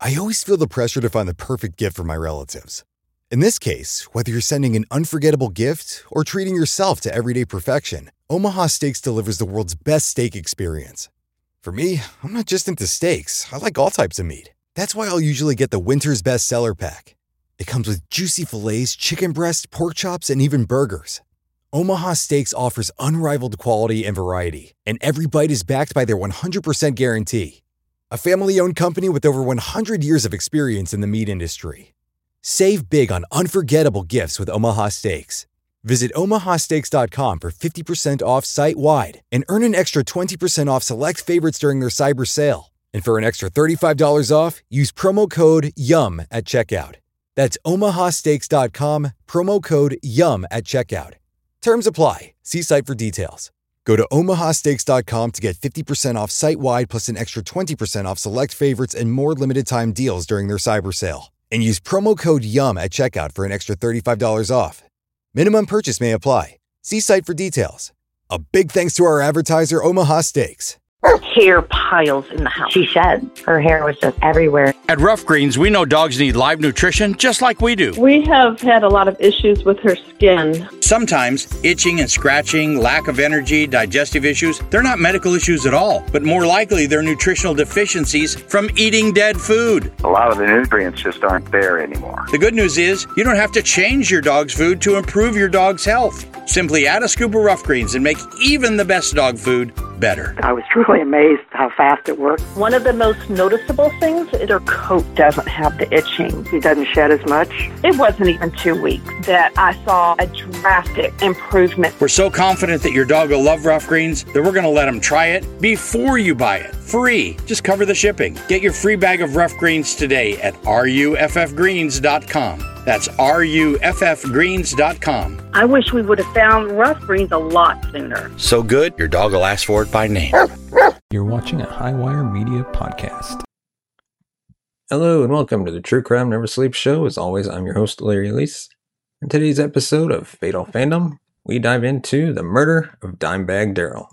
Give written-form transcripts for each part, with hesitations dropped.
I always feel the pressure to find the perfect gift for my relatives. In this case, whether you're sending an unforgettable gift or treating yourself to everyday perfection, Omaha Steaks delivers the world's best steak experience. For me, I'm not just into steaks. I like all types of meat. That's why I'll usually get the Winter's Best Seller Pack. It comes with juicy fillets, chicken breast, pork chops, and even burgers. Omaha Steaks offers unrivaled quality and variety, and every bite is backed by their 100% guarantee. A family-owned company with over 100 years of experience in the meat industry. Save big on unforgettable gifts with Omaha Steaks. Visit omahasteaks.com for 50% off site-wide and earn an extra 20% off select favorites during their cyber sale. And for an extra $35 off, use promo code YUM at checkout. That's omahasteaks.com, promo code YUM at checkout. Terms apply. See site for details. Go to omahasteaks.com to get 50% off site-wide plus an extra 20% off select favorites and more limited-time deals during their cyber sale. And use promo code YUM at checkout for an extra $35 off. Minimum purchase may apply. See site for details. A big thanks to our advertiser, Omaha Steaks. Hair piles in the house. She shed. Her hair was just everywhere. At Rough Greens, we know dogs need live nutrition just like we do. We have had a lot of issues with her skin. Sometimes itching and scratching, lack of energy, digestive issues, they're not medical issues at all, but more likely they're nutritional deficiencies from eating dead food. A lot of the nutrients just aren't there anymore. The good news is you don't have to change your dog's food to improve your dog's health. Simply add a scoop of Rough Greens and make even the best dog food better. I was truly amazed how fast it worked. One of the most noticeable things is her coat doesn't have the itching. He doesn't shed as much. It wasn't even 2 weeks that I saw a drastic improvement. We're so confident that your dog will love Rough Greens that we're going to let him try it before you buy it. Free. Just cover the shipping. Get your free bag of Rough Greens today at ruffgreens.com. That's ruffgreens.com. I wish we would have found Rough Greens a lot sooner. So good, your dog will ask for it by name. You're watching a Highwire Media podcast. Hello and welcome to the True Crime Never Sleeps show. As always, I'm your host, Larry Elise. In today's episode of Fatal Fandom, we dive into the murder of Dimebag Darrell.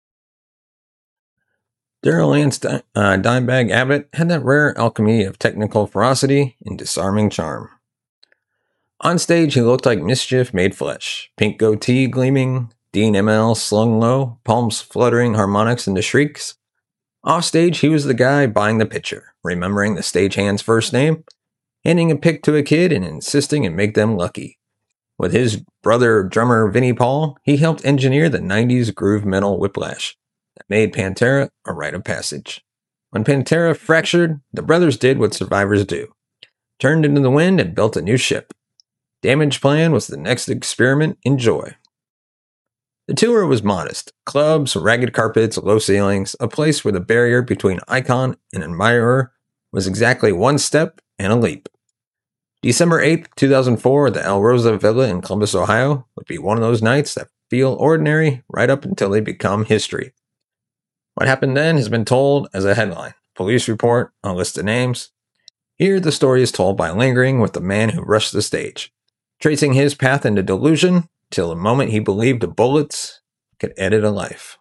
Darrell Lance Dimebag Abbott had that rare alchemy of technical ferocity and disarming charm. On stage, he looked like mischief made flesh. Pink goatee gleaming, Dean ML slung low, palms fluttering harmonics into shrieks. Off stage, he was the guy buying the picture, remembering the stagehand's first name, handing a pic to a kid and insisting it make them lucky. With his brother drummer Vinnie Paul, he helped engineer the 90s groove metal whiplash that made Pantera a rite of passage. When Pantera fractured, the brothers did what survivors do. Turned into the wind and built a new ship. Damage Plan was the next experiment in joy. The tour was modest. Clubs, ragged carpets, low ceilings, a place where the barrier between icon and admirer was exactly one step and a leap. December 8th, 2004, the El Rosa Villa in Columbus, Ohio, would be one of those nights that feel ordinary right up until they become history. What happened then has been told as a headline, police report, a list of names. Here, the story is told by lingering with the man who rushed the stage, tracing his path into delusion till the moment he believed the bullets could edit a life.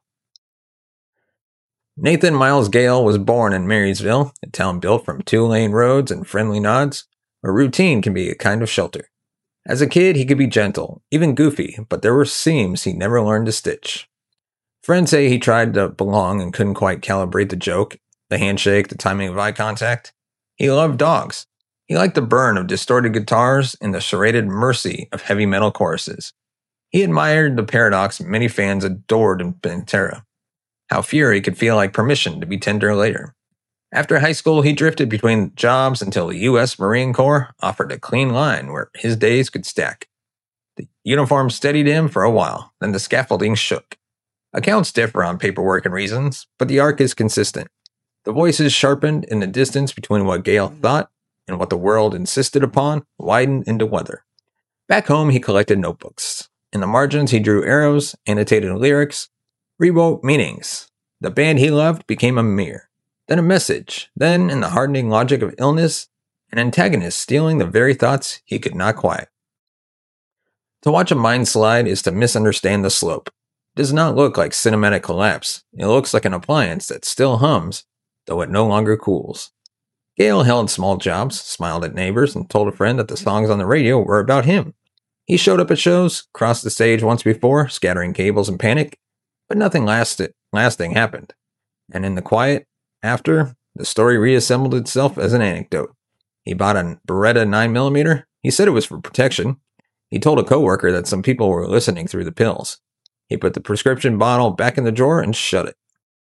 Nathan Miles Gale was born in Marysville, a town built from 2-lane roads and friendly nods, where routine can be a kind of shelter. As a kid, he could be gentle, even goofy, but there were seams he never learned to stitch. Friends say he tried to belong and couldn't quite calibrate the joke, the handshake, the timing of eye contact. He loved dogs. He liked the burn of distorted guitars and the serrated mercy of heavy metal choruses. He admired the paradox many fans adored in Pantera, how fury could feel like permission to be tender later. After high school, he drifted between jobs until the U.S. Marine Corps offered a clean line where his days could stack. The uniform steadied him for a while, then the scaffolding shook. Accounts differ on paperwork and reasons, but the arc is consistent. The voices sharpened and the distance between what Gale thought and what the world insisted upon widened into weather. Back home, he collected notebooks. In the margins, he drew arrows, annotated lyrics, rewrote meanings. The band he loved became a mirror, then a message, then, in the hardening logic of illness, an antagonist stealing the very thoughts he could not quiet. To watch a mind slide is to misunderstand the slope. It does not look like cinematic collapse. It looks like an appliance that still hums, though it no longer cools. Gale held small jobs, smiled at neighbors, and told a friend that the songs on the radio were about him. He showed up at shows, crossed the stage once before, scattering cables in panic, but nothing lasting happened. And in the quiet after, the story reassembled itself as an anecdote. He bought a Beretta 9mm. He said it was for protection. He told a coworker that some people were listening through the pills. He put the prescription bottle back in the drawer and shut it.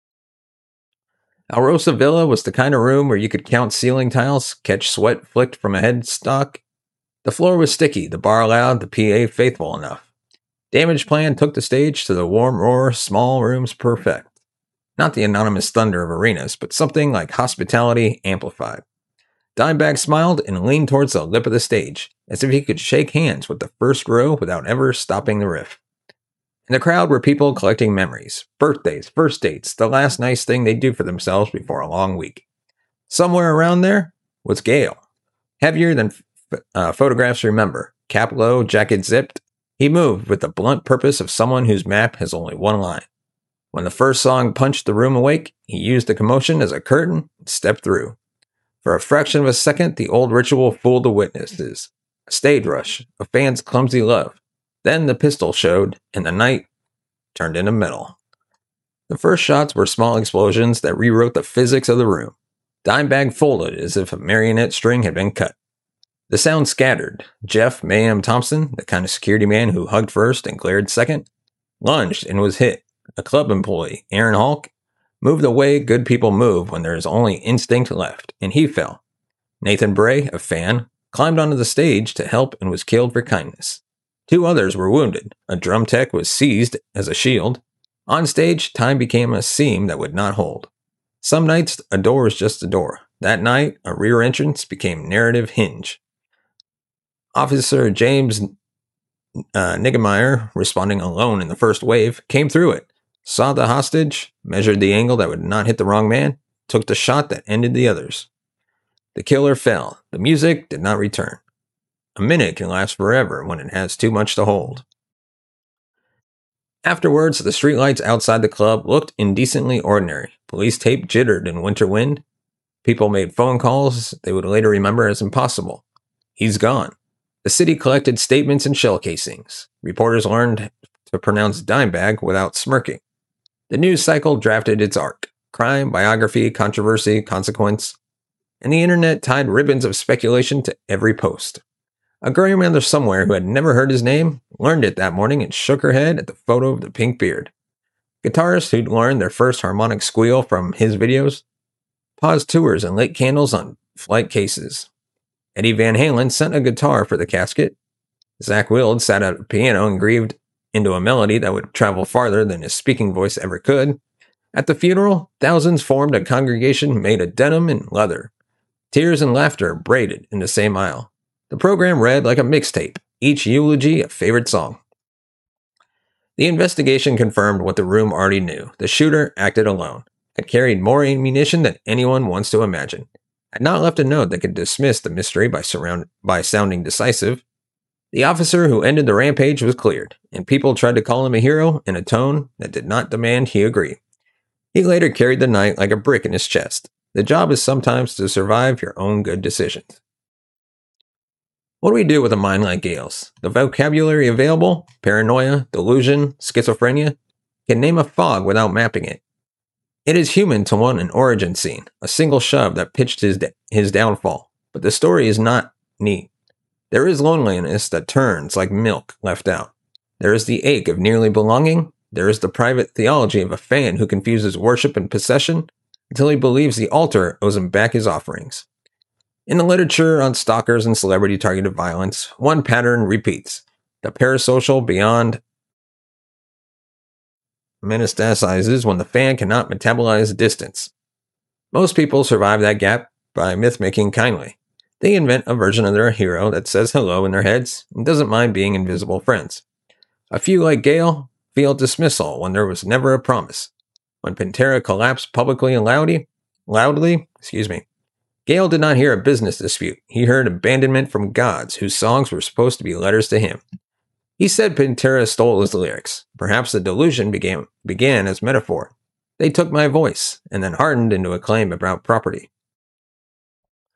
Alrosa Villa was the kind of room where you could count ceiling tiles, catch sweat flicked from a headstock. The floor was sticky, the bar loud, the PA faithful enough. Damageplan took the stage to the warm roar small rooms perfect. Not the anonymous thunder of arenas, but something like hospitality amplified. Dimebag smiled and leaned towards the lip of the stage, as if he could shake hands with the first row without ever stopping the riff. In the crowd were people collecting memories, birthdays, first dates, the last nice thing they'd do for themselves before a long week. Somewhere around there was Gale. Heavier than photographs remember, cap low, jacket zipped, he moved with the blunt purpose of someone whose map has only one line. When the first song punched the room awake, he used the commotion as a curtain and stepped through. For a fraction of a second, the old ritual fooled the witnesses. A stage rush, a fan's clumsy love. Then the pistol showed, and the night turned into metal. The first shots were small explosions that rewrote the physics of the room. Dimebag folded as if a marionette string had been cut. The sound scattered. Jeff Mayhem Thompson, the kind of security man who hugged first and glared second, lunged and was hit. A club employee, Aaron Hulk, moved the way good people move when there is only instinct left, and he fell. Nathan Bray, a fan, climbed onto the stage to help and was killed for kindness. 2 others were wounded. A drum tech was seized as a shield. On stage, time became a seam that would not hold. Some nights, a door was just a door. That night, a rear entrance became narrative hinge. Officer James Niggemeyer, responding alone in the first wave, came through it, saw the hostage, measured the angle that would not hit the wrong man, took the shot that ended the others. The killer fell. The music did not return. A minute can last forever when it has too much to hold. Afterwards, the streetlights outside the club looked indecently ordinary. Police tape jittered in winter wind. People made phone calls they would later remember as impossible. He's gone. The city collected statements and shell casings. Reporters learned to pronounce Dimebag without smirking. The news cycle drafted its arc. Crime, biography, controversy, consequence. And the internet tied ribbons of speculation to every post. A grandmother somewhere who had never heard his name learned it that morning and shook her head at the photo of the pink beard. Guitarists who'd learned their first harmonic squeal from his videos paused tours and lit candles on flight cases. Eddie Van Halen sent a guitar for the casket. Zach Wild sat at a piano and grieved into a melody that would travel farther than his speaking voice ever could. At the funeral, thousands formed a congregation made of denim and leather. Tears and laughter braided in the same aisle. The program read like a mixtape, each eulogy a favorite song. The investigation confirmed what the room already knew. The shooter acted alone, had carried more ammunition than anyone wants to imagine, had not left a note that could dismiss the mystery by sounding decisive. The officer who ended the rampage was cleared, and people tried to call him a hero in a tone that did not demand he agree. He later carried the night like a brick in his chest. The job is sometimes to survive your own good decisions. What do we do with a mind like Gale's? The vocabulary available, paranoia, delusion, schizophrenia, can name a fog without mapping it. It is human to want an origin scene, a single shove that pitched his downfall, but the story is not neat. There is loneliness that turns like milk left out. There is the ache of nearly belonging. There is the private theology of a fan who confuses worship and possession until he believes the altar owes him back his offerings. In the literature on stalkers and celebrity-targeted violence, one pattern repeats. The parasocial beyond metastasizes when the fan cannot metabolize distance. Most people survive that gap by myth-making kindly. They invent a version of their hero that says hello in their heads and doesn't mind being invisible friends. A few, like Gale, feel dismissal when there was never a promise. When Pantera collapsed publicly and loudly, Gale did not hear a business dispute. He heard abandonment from gods whose songs were supposed to be letters to him. He said Pantera stole his lyrics. Perhaps the delusion began as metaphor. They took my voice, and then hardened into a claim about property.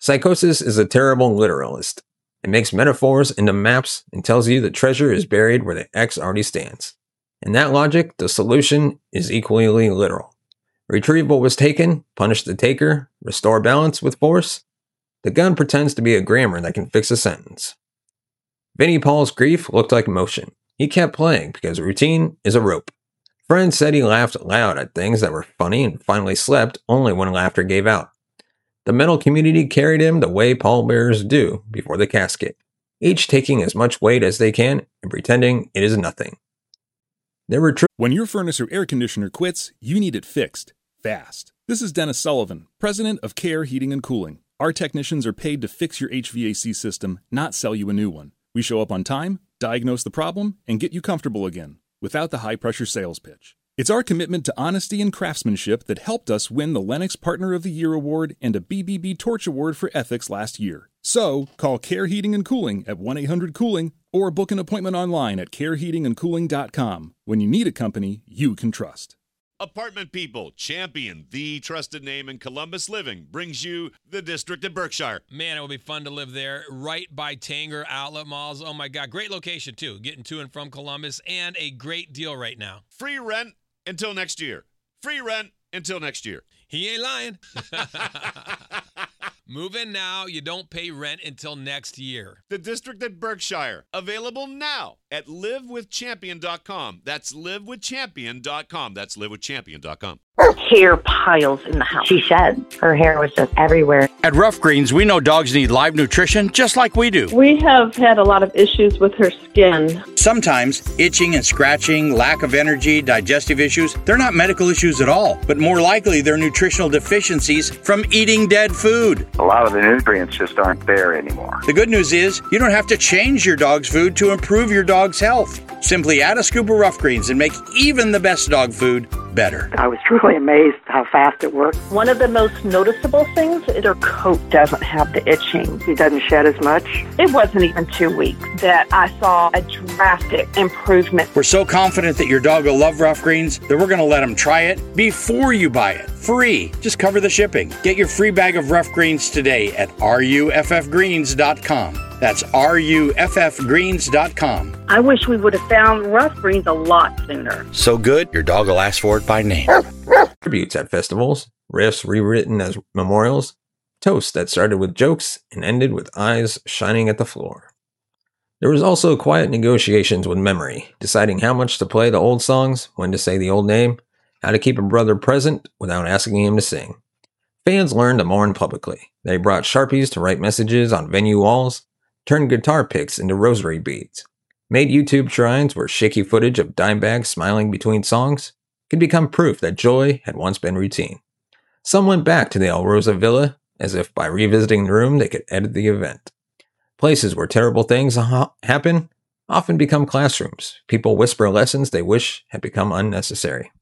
Psychosis is a terrible literalist. It makes metaphors into maps and tells you the treasure is buried where the X already stands. In that logic, the solution is equally literal. Retrieve what was taken, punish the taker, restore balance with force. The gun pretends to be a grammar that can fix a sentence. Vinnie Paul's grief looked like motion. He kept playing because routine is a rope. Friends said he laughed loud at things that were funny and finally slept only when laughter gave out. The metal community carried him the way pallbearers do before the casket, each taking as much weight as they can and pretending it is nothing. There were When your furnace or air conditioner quits, you need it fixed, fast. This is Dennis Sullivan, president of Care Heating and Cooling. Our technicians are paid to fix your HVAC system, not sell you a new one. We show up on time, diagnose the problem, and get you comfortable again, without the high-pressure sales pitch. It's our commitment to honesty and craftsmanship that helped us win the Lennox Partner of the Year Award and a BBB Torch Award for Ethics last year. So, call Care Heating and Cooling at 1-800-COOLING or book an appointment online at careheatingandcooling.com. When you need a company you can trust. Apartment People, Champion, the trusted name in Columbus living, brings you the District at Berkshire. Man, it will be fun to live there, right by Tanger Outlet Malls. Oh my God, great location too, getting to and from Columbus, and a great deal right now. Free rent until next year. Free rent until next year. He ain't lying. Move in now, you don't pay rent until next year. The District at Berkshire, available now at livewithchampion.com. That's livewithchampion.com. That's livewithchampion.com. Hair piles in the house. She shed. Her hair was just everywhere. At Rough Greens, we know dogs need live nutrition just like we do. We have had a lot of issues with her skin. Sometimes itching and scratching, lack of energy, digestive issues, they're not medical issues at all, but more likely they're nutritional deficiencies from eating dead food. A lot of the nutrients just aren't there anymore. The good news is you don't have to change your dog's food to improve your dog's health. Simply add a scoop of Rough Greens and make even the best dog food better. I was truly amazed how fast it worked. One of the most noticeable things is her coat doesn't have the itching. She doesn't shed as much. It wasn't even 2 weeks that I saw a drastic improvement. We're so confident that your dog will love Rough Greens that we're going to let them try it before you buy it. Free. Just cover the shipping. Get your free bag of Rough Greens today at ruffgreens.com. That's ruffgreens.com. I wish we would have found Rough Greens a lot sooner. So good, your dog will ask for it by name. tributes at festivals, riffs rewritten as memorials, toasts that started with jokes and ended with eyes shining at the floor. There was also quiet negotiations with memory, deciding how much to play the old songs, when to say the old name, how to keep a brother present without asking him to sing. Fans learned to mourn publicly. They brought Sharpies to write messages on venue walls, turned guitar picks into rosary beads, made YouTube shrines where shaky footage of Dimebag smiling between songs could become proof that joy had once been routine. Some went back to the El Rosa Villa, as if by revisiting the room they could edit the event. Places where terrible things happen often become classrooms. People whisper lessons they wish had become unnecessary.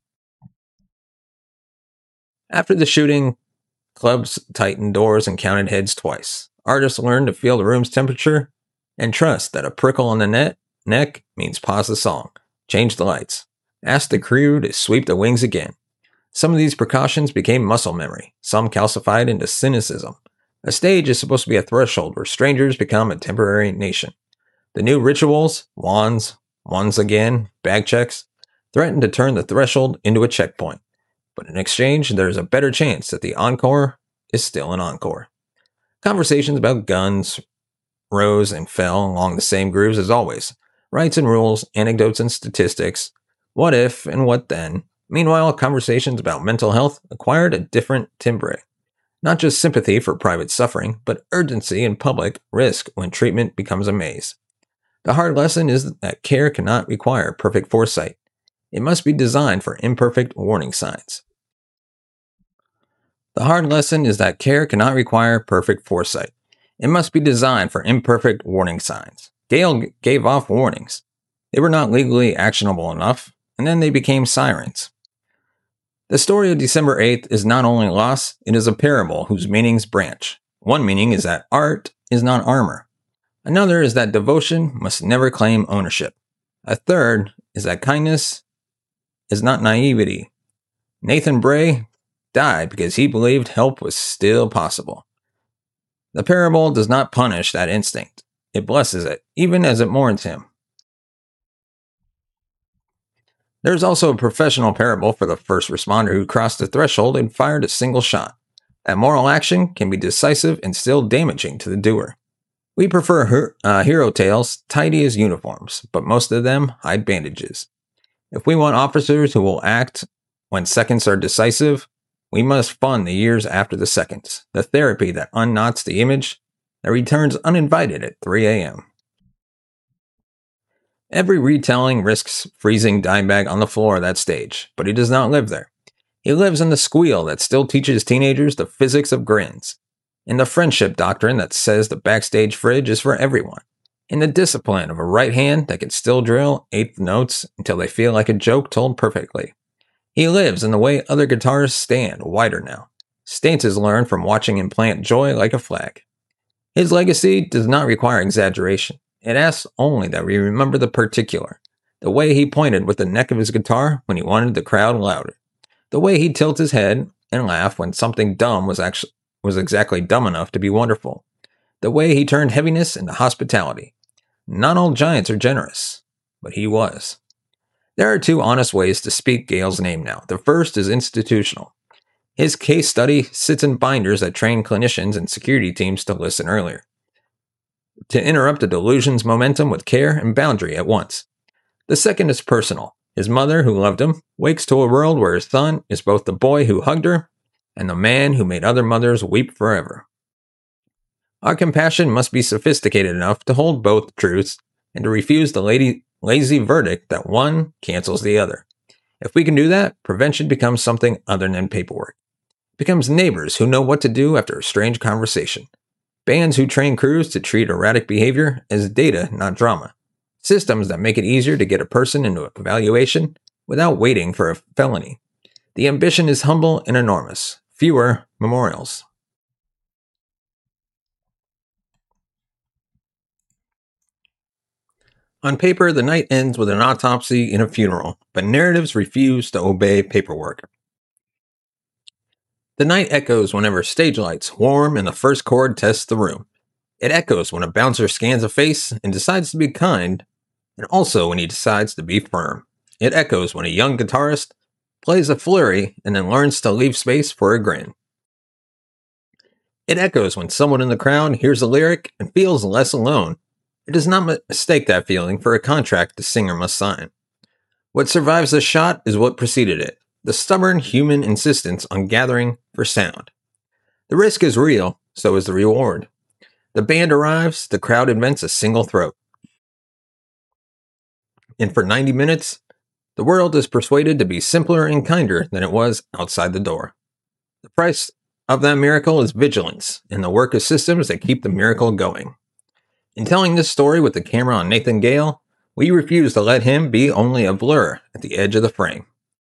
After the shooting, clubs tightened doors and counted heads twice. Artists learned to feel the room's temperature and trust that a prickle on the neck means pause the song, change the lights, ask the crew to sweep the wings again. Some of these precautions became muscle memory, some calcified into cynicism. A stage is supposed to be a threshold where strangers become a temporary nation. The new rituals, wands again, bag checks, threaten to turn the threshold into a checkpoint. But in exchange, there is a better chance that the encore is still an encore. Conversations about guns rose and fell along the same grooves as always. Rights and rules, anecdotes and statistics, what if and what then. Meanwhile, conversations about mental health acquired a different timbre. Not just sympathy for private suffering, but urgency and public risk when treatment becomes a maze. The hard lesson is that care cannot require perfect foresight. It must be designed for imperfect warning signs. The hard lesson is that care cannot require perfect foresight. It must be designed for imperfect warning signs. Gail gave off warnings. They were not legally actionable enough, and then they became sirens. The story of December 8th is not only loss, it is a parable whose meanings branch. One meaning is that art is not armor. Another is that devotion must never claim ownership. A third is that kindness is not naivety. Nathan Bray died because he believed help was still possible. The parable does not punish that instinct. It blesses it, even as it mourns him. There is also a professional parable for the first responder who crossed the threshold and fired a single shot. That moral action can be decisive and still damaging to the doer. We prefer hero tales tidy as uniforms, but most of them hide bandages. If we want officers who will act when seconds are decisive, we must fund the years after the seconds, the therapy that unknots the image that returns uninvited at 3 a.m. Every retelling risks freezing Dimebag on the floor of that stage, but he does not live there. He lives in the squeal that still teaches teenagers the physics of grins, in the friendship doctrine that says the backstage fridge is for everyone, in the discipline of a right hand that can still drill eighth notes until they feel like a joke told perfectly. He lives in the way other guitarists stand wider now. Stances learned from watching him plant joy like a flag. His legacy does not require exaggeration. It asks only that we remember the particular, the way he pointed with the neck of his guitar when he wanted the crowd louder, the way he'd tilt his head and laugh when something dumb was exactly dumb enough to be wonderful, the way he turned heaviness into hospitality. Not all giants are generous, but he was. There are two honest ways to speak Gale's name now. The first is institutional. His case study sits in binders that train clinicians and security teams to listen earlier, to interrupt a delusion's momentum with care and boundary at once. The second is personal. His mother, who loved him, wakes to a world where his son is both the boy who hugged her and the man who made other mothers weep forever. Our compassion must be sophisticated enough to hold both truths and to refuse the lazy verdict that one cancels the other. If we can do that, prevention becomes something other than paperwork. It becomes neighbors who know what to do after a strange conversation. Bands who train crews to treat erratic behavior as data, not drama. Systems that make it easier to get a person into evaluation without waiting for a felony. The ambition is humble and enormous. Fewer memorials. On paper, the night ends with an autopsy and a funeral, but narratives refuse to obey paperwork. The night echoes whenever stage lights warm and the first chord tests the room. It echoes when a bouncer scans a face and decides to be kind, and also when he decides to be firm. It echoes when a young guitarist plays a flurry and then learns to leave space for a grin. It echoes when someone in the crowd hears a lyric and feels less alone. It does not mistake that feeling for a contract the singer must sign. What survives the shot is what preceded it. The stubborn human insistence on gathering for sound. The risk is real, so is the reward. The band arrives, the crowd invents a single throat. And for 90 minutes, the world is persuaded to be simpler and kinder than it was outside the door. The price of that miracle is vigilance and the work of systems that keep the miracle going. In telling this story with the camera on Nathan Gale, we refuse to let him be only a blur at the edge of the frame.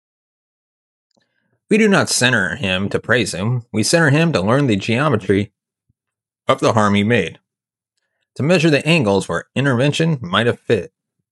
We do not center him to praise him. We center him to learn the geometry of the harm he made, to measure the angles where intervention might have fit.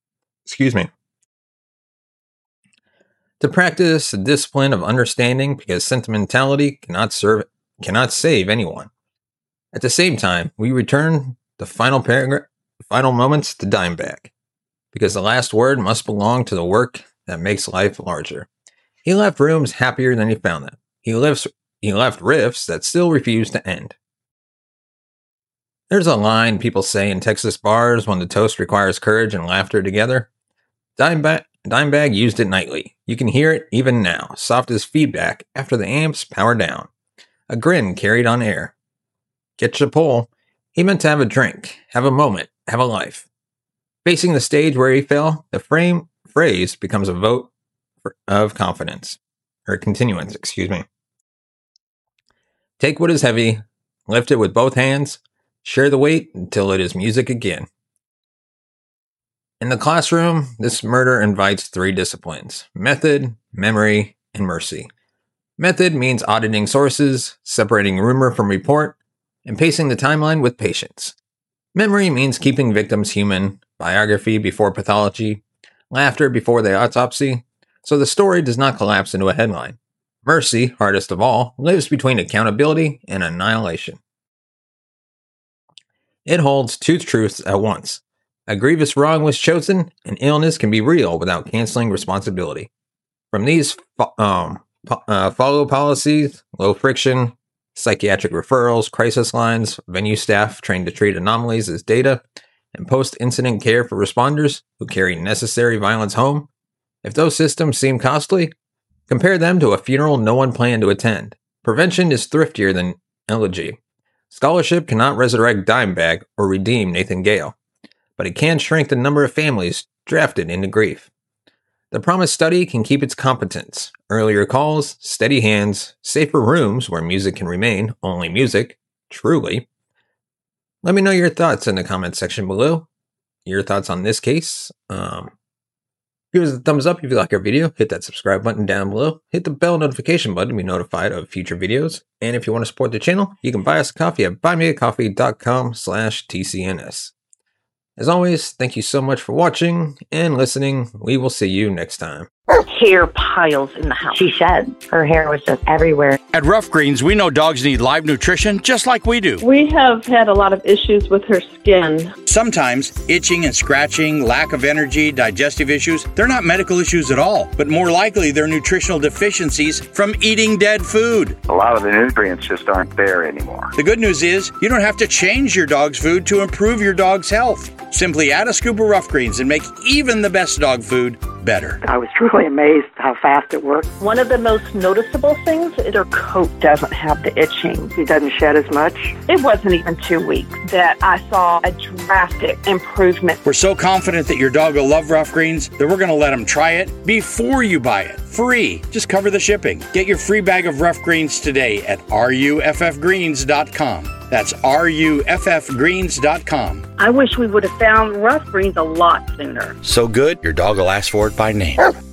To practice the discipline of understanding because sentimentality cannot save anyone. At the same time, we return the final moments to Dimebag, because the last word must belong to the work that makes life larger. He left rooms happier than he found them. He left riffs that still refuse to end. There's a line people say in Texas bars when the toast requires courage and laughter together. Dimebag used it nightly. You can hear it even now, soft as feedback after the amps power down. A grin carried on air. Get your pull. He meant to have a drink, have a moment, have a life. Facing the stage where he fell, the phrase becomes a vote of confidence, or continuance, Take what is heavy, lift it with both hands, share the weight until it is music again. In the classroom, this murder invites 3 disciplines: method, memory, and mercy. Method means auditing sources, separating rumor from report, and pacing the timeline with patience. Memory means keeping victims human, biography before pathology, laughter before the autopsy, so the story does not collapse into a headline. Mercy, hardest of all, lives between accountability and annihilation. It holds two truths at once. A grievous wrong was chosen, and illness can be real without canceling responsibility. From these follow policies, low friction, psychiatric referrals, crisis lines, venue staff trained to treat anomalies as data, and post-incident care for responders who carry necessary violence home. If those systems seem costly, compare them to a funeral no one planned to attend. Prevention is thriftier than elegy. Scholarship cannot resurrect Dimebag or redeem Nathan Gale, but it can shrink the number of families drafted into grief. The Promise study can keep its competence. Earlier calls, steady hands, safer rooms where music can remain only music, truly. Let me know your thoughts in the comment section below. Your thoughts on this case. Give us a thumbs up if you like our video. Hit that subscribe button down below. Hit the bell notification button to be notified of future videos. And if you want to support the channel, you can buy us a coffee at buymeacoffee.com/TCNS. As always, thank you so much for watching and listening. We will see you next time. Hair piles in the house. She shed. Her hair was just everywhere. At Rough Greens, we know dogs need live nutrition just like we do. We have had a lot of issues with her skin. Sometimes itching and scratching, lack of energy, digestive issues, they're not medical issues at all, but more likely they're nutritional deficiencies from eating dead food. A lot of the nutrients just aren't there anymore. The good news is you don't have to change your dog's food to improve your dog's health. Simply add a scoop of Rough Greens and make even the best dog food better. I was truly amazed how fast it worked. One of the most noticeable things is her coat doesn't have the itching. She doesn't shed as much. It wasn't even 2 weeks that I saw a drastic improvement. We're so confident that your dog will love Rough Greens that we're going to let them try it before you buy it. Free. Just cover the shipping. Get your free bag of Rough Greens today at ruffgreens.com. That's ruffgreens.com. I wish we would have found Rough Greens a lot sooner. So good, your dog will ask for it by name.